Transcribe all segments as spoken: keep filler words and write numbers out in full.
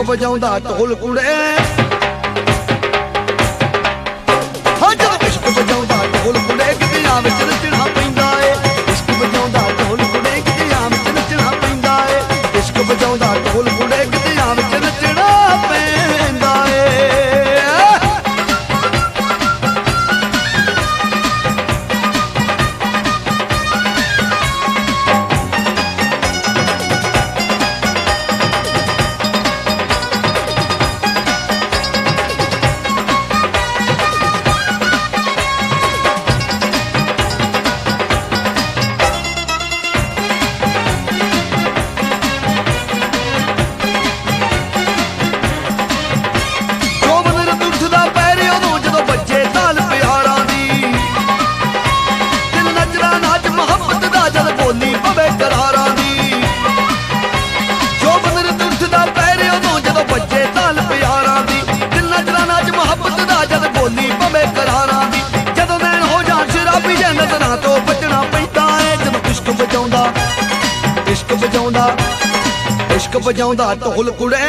ਵਜਾਉਂਦਾ ਢੋਲ ਕੁੜੇ ਹੋ ਜਦੋਂ ਇਸ਼ਕ ਵਜਾਉਂਦਾ ਢੋਲ ਕੁੜੇ ਗਿੱਧਿਆਂ ਵਿੱਚ ਨੱਚਣਾ ਪੈਂਦਾ ਏ ਇਸ਼ਕ ਵਜਾਉਂਦਾ ਢੋਲ ਕੁੜੇ ਗਿੱਧਿਆਂ ਵਿੱਚ ਨੱਚਣਾ ਪੈਂਦਾ ਏ ਇਸ਼ਕ ਵਜਾਉਂਦਾ ਢੋਲ ਕੁੜੇ ਗਿੱਧਿਆਂ ਵਿੱਚ ਨੱਚਣਾ ਪੈਂਦਾ ਏ ਇਸ਼ਕ ਵਜਾਉਂਦਾ ਇਸ਼ਕ ਵਜਾਉਂਦਾ ਢੋਲ ਕੁੜੇ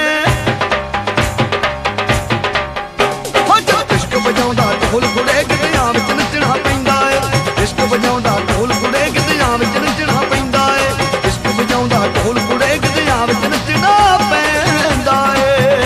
ਹੋ ਜਦੋਂ ਇਸ਼ਕ ਵਜਾਉਂਦਾ ਢੋਲ ਕੁੜੇ ਗਿੱਧਿਆਂ ਵਿੱਚ ਨੱਚਣਾ ਪੈਂਦਾ ਏ ਇਸ਼ਕ ਵਜਾਉਂਦਾ ਢੋਲ ਕੁੜੇ ਗਿੱਧਿਆਂ ਵਿੱਚ ਨੱਚਣਾ ਪੈਂਦਾ ਏ ਇਸ਼ਕ ਵਜਾਉਂਦਾ ਢੋਲ ਕੁੜੇ ਗਿੱਧਿਆਂ ਵਿੱਚ ਨੱਚਣਾ ਪੈਂਦਾ ਏ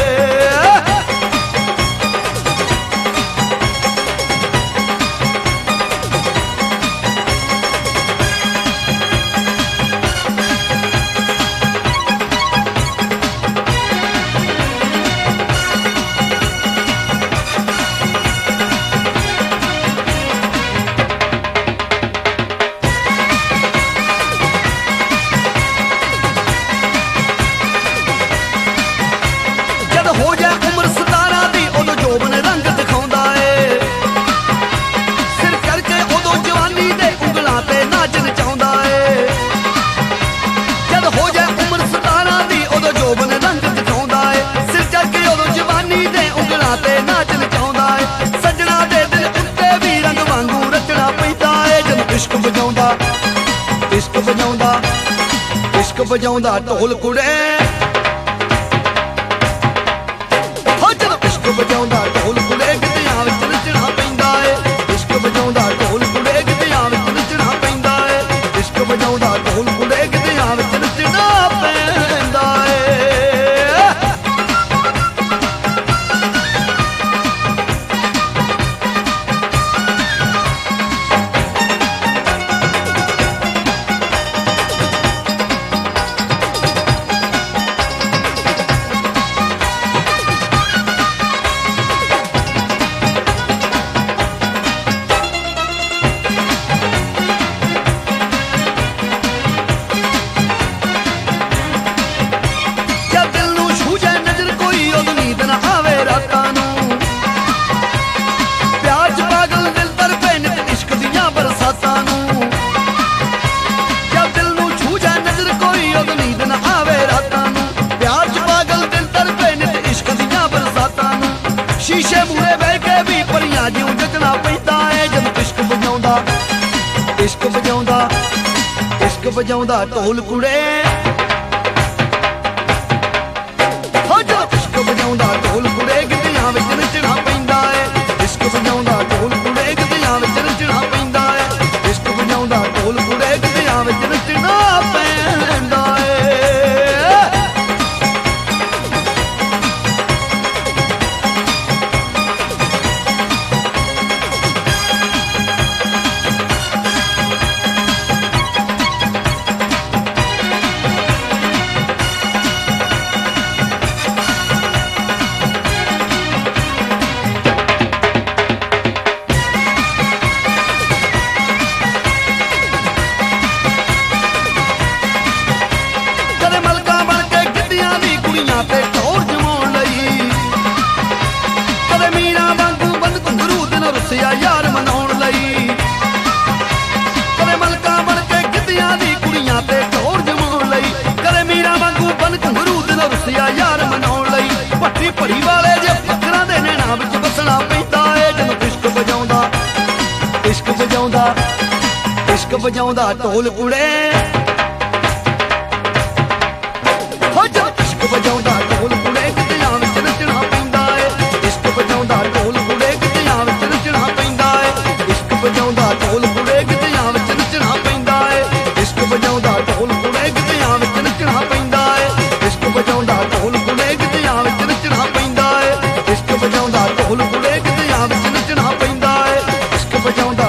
ਹੋ ਜਾ ਉਮਰ ਸਤਾਰਾਂ ਦੀ ਉਦੋਂ ਜੋਬਨ ਰੰਗ ਦਿਖਾਉਂਦਾ ਏ ਸਿਰ ਕਰਕੇ ਉਦੋਂ ਜਵਾਨੀ ਦੇ ਉਂਗਲਾਂ ਤੇ ਨਾਚ ਨਚਾਉਂਦਾ ਏ ਜਦ ਹੋ ਜਾ ਉਮਰ ਸਤਾਰਾਂ ਦੀ ਉਦੋਂ ਜੋਬਨ ਰੰਗ ਦਿਖਾਉਂਦਾ ਏ ਸਿਰ ਕਰਕੇ ਉਦੋਂ ਜਵਾਨੀ ਦੇ ਉਂਗਲਾਂ ਤੇ ਨਾਚ ਨਚਾਉਂਦਾ ਏ ਸੱਜਣਾ ਦੇ ਦਿਲ ਉੱਤੇ ਵੀ ਰੰਗ ਵਾਂਗੂ ਰਚਣਾ ਪੈਂਦਾ ਏ ਜਦੋਂ ਇਸ਼ਕ ਵਜਾਉਂਦਾ ਇਸ਼ਕ ਵਜਾਉਂਦਾ ਇਸ਼ਕ ਵਜਾਉਂਦਾ ਢੋਲ ਕੁੜੇ ਇਸ਼ਕ ਵਜਾਉਂਦਾ ਢੋਲ ਕੁੜੇ ਗਿੱਧਿਆਂ ਵਿੱਚ ਨੱਚਣਾ ਪੈਂਦਾ ਏ ਇਸ਼ਕ ਵਜਾਉਂਦਾ ਢੋਲ ਕੁੜੇ ਗਿੱਧਿਆਂ ਵਿੱਚ ਨੱਚਣਾ ਪੈਂਦਾ ਏ ਇਸ਼ਕ ਵਜਾਉਂਦਾ ਢੋਲ ਕੁੜੇ ਗਿੱਧਿਆਂ ਵਿੱਚ ਨੱਚਣਾ ਪੈਂਦਾ ਏ ਸ਼ੀਸ਼ੇ ਮੂਹਰੇ ਬਹਿ ਕੇ ਵੀ ਪਰੀਆਂ ਜਿਉਂ ਜਚਣਾ ਪੈਂਦਾ ਏ ਜਦੋਂ ਇਸ਼ਕ ਵਜਾਉਂਦਾ ਇਸ਼ਕ ਵਜਾਉਂਦਾ ਇਸ਼ਕ ਵਜਾਉਂਦਾ ਢੋਲ ਕੁੜੇ ਹੋ ਜਦੋਂ ਇਸ਼ਕ ਵਜਾਉਂਦਾ ਢੋਲ ਕੁੜੇ ਗਿੱਧਿਆਂ ਵਿੱਚ ਨੱਚਣਾ ਪੈਂਦਾ ਏ ਇਸ਼ਕ ਵਜਾਉਂਦਾ ਢੋਲ ਕੁੜੇ ਗਿੱਧਿਆਂ ਵਿੱਚ ਨੱਚਣਾ ਪੈਂਦਾ ਏ ਇਸ਼ਕ ਵਜਾਉਂਦਾ ਢੋਲ ਕੁੜੇ ਗਿੱਧਿਆਂ ਵਿੱਚ ਨੱਚਣਾ ਪੈਂਦਾ ਏ ਤੇ ਟੌਰ ਜਮਾਉਣ ਲਈ ਕਦੇ ਮੀਨਾ ਵਾਂਗੂ ਬੰਦ ਘੁੰਗਰੂ ਦਿਨ ਰੁੱਸਿਆ ਯਾਰ ਮਨਾਉਣ ਲਈ ਕਦੇ ਮਲਕਾ ਬਣ ਕੇ ਗਿੱਧਿਆਂ ਦੀ ਕੁੜੀਆਂ ਤੇ ਟੌਰ ਜਮਾਉਣ ਲਈ ਕਦੇ ਮੀਨਾ ਵਾਂਗੂ ਬੰਦ ਘੁੰਗਰੂ ਦਿਨ ਰੁੱਸਿਆ ਯਾਰ ਮਨਾਉਣ ਲਈ ਭੱਟੀ ਭੜੀ ਵਾਲੇ ਜੇ ਫੱਕਰਾਂ ਦੇ ਨੈਣਾ ਵਿੱਚ ਵਸਣਾ ਪੈਂਦਾ ਏ ਜਦੋਂ ਇਸ਼ਕ ਵਜਾਉਂਦਾ ਇਸ਼ਕ ਵਜਾਉਂਦਾ ਇਸ਼ਕ ਵਜਾਉਂਦਾ ਢੋਲ ਕੁੜੇ ਹੋ ਜਦੋਂ ਇਸ਼ਕ ਵਜਾਉਂਦਾ ਢੋਲ ਕੁੜੇ ਗਿੱਧਿਆਂ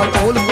ਤੋਲ